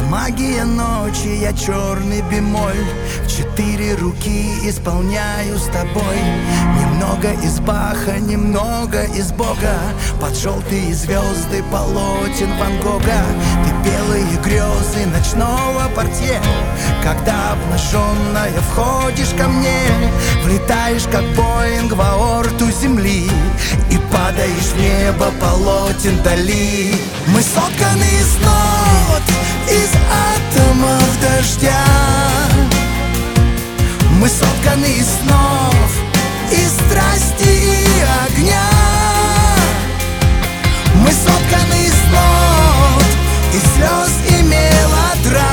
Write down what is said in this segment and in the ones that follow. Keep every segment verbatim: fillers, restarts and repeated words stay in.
магия ночи, я черный бемоль. В четыре руки исполняю с тобой. Немного из Баха, немного из Бога. Под желтые звезды полотен Ван Гога. Ты белые грезы ночного портье, когда обнаженная входишь ко мне. Влетаешь как Боинг в аорту земли и падаешь в небо полотен Дали. Мы сотканы из нот, из атомов дождя. Мы сотканы из снов, из страсти и огня. Мы сотканы из нот, из слез и мелодрам.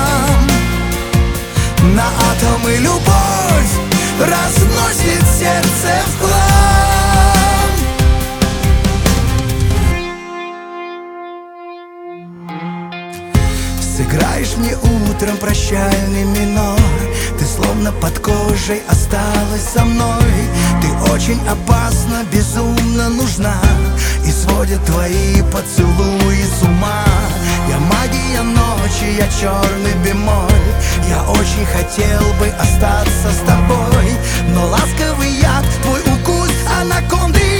На атомы любовь разносит сердце в хлам. Сыграешь мне утром прощальный минор. Ты словно под кожей осталась со мной. Ты очень опасна, безумно нужна, и сводят твои поцелуи с ума. Я магия ночи, я черный бемоль. Я очень хотел бы остаться с тобой, но ласковый яд, твой укус анаконды